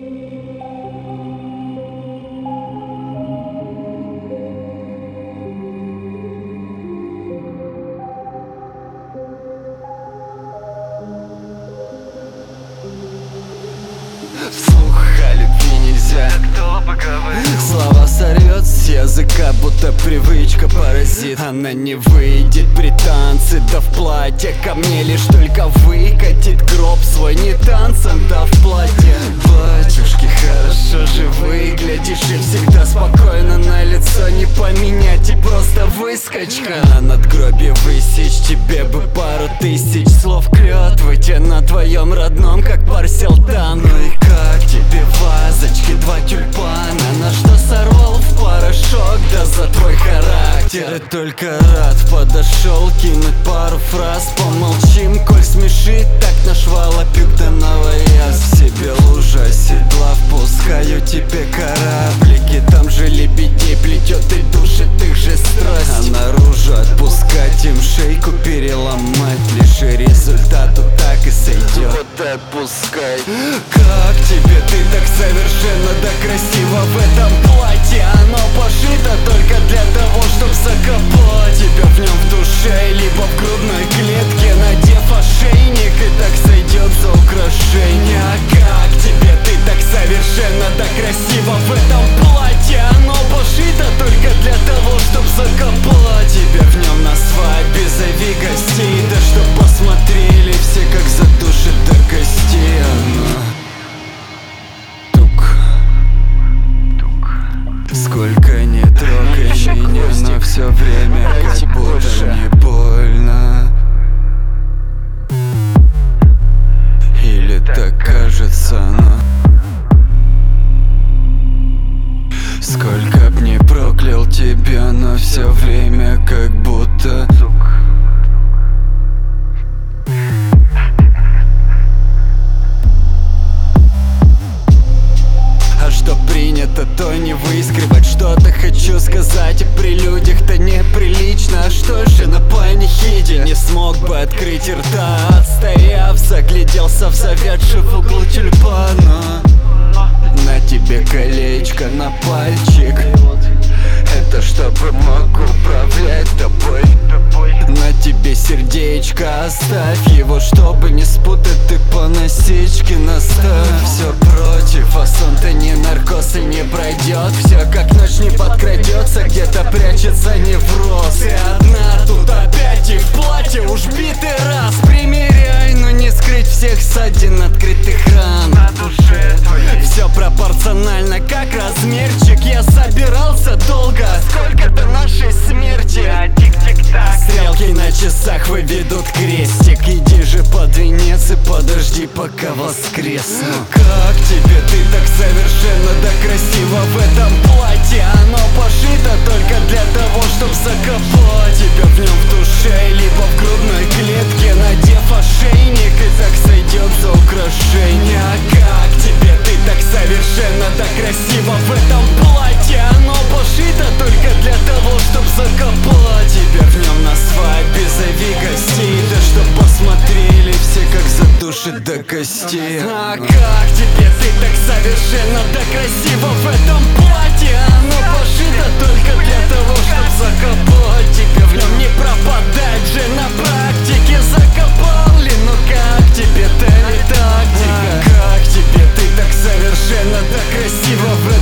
Вслух о любви нельзя, слова сорвет с языка, будто привычка паразит. Она не выйдет при танце, да в платье ко мне лишь только выкатит гроб свой не танцем, да в платье. Батюшки, хорошо же выглядишь и всегда спокойно на лицо не поменять и просто выскочка. На надгробе высечь тебе бы пару тысяч слов клётвы те на твоем родном, как Парселтан. Ну и как тебе вазочки, два тюльпана, на что сорвал в порошок, да за твой характер. И только рад подошел кинуть пару фраз. Помолчим, коль смешит, так наш волопюк да новояз. В себе лужа седла, впускаю тебе кораблики. Там же лебедей плетет и душит их же страсть. А наружу отпускать им шейку переломать, лишь и результату так и сойдет. Вот отпускай. Как тебе, ты так совершенно да красиво в этом платье. Оно пошито только для того, чтоб закопать тебя в нем в душе, либо в грудной клетке, надев ошейник, и так сойдет за украшение. А как тебе, ты так совершенно да красиво в этом платье. Оно пошито только для того, чтоб закопать тебя в нем на свадьбе. Зови гостей, да чтоб посмотрели все, как задушит до костей. Сколько не трогай меня, но все время как будто не больно. Или так кажется, но сколько б не проклял тебя, но все время как будто. Что принято, то не выскребать. Что-то хочу сказать, и при людях-то неприлично. А что же на панихиде не смог бы открыть рта, отстояв, загляделся в завядший в углу тюльпана. На тебе колечко на пальчик, это чтобы мог управлять тобой. На тебе сердечко, оставь его, чтобы не спутать, ты по насечке наставь. Все против, а сон-то не наркоз и не пройдет. Все как ночь не подкрадется, где-то прячется невроз. Ты одна тут опять и в платье уж битый раз. Примеряй, но не скрыть всех ссадин, открытых ран на душе твоей. Все пропорционально, как размерчик. Я собирался долго, сколько до нашей смерти. Стрелки на часах выведут крестик. Иди же под венец и подожди, пока воскресну. Как тебе, ты так совершенно да красиво в этом платье. Оно пошито только для того, чтоб закопать тебя в нем в душе, либо в грудной клетке, надев ошейник, и так сойдет за украшение. А как тебе, ты так совершенно да красиво в этом платье. Оно пошито только для того, чтоб закопать тебя в нем на свадьбе. Зови гостей, да чтоб посмотрели все, как задушит до костей. А как тебе, ты так совершенно да красиво в этом платье. Оно пошито только для того, чтоб закопать тебя в нем, не пропадать же на практике. Закопал ли, ну как тебе, тактика? Как тебе, ты так совершенно да красиво в этом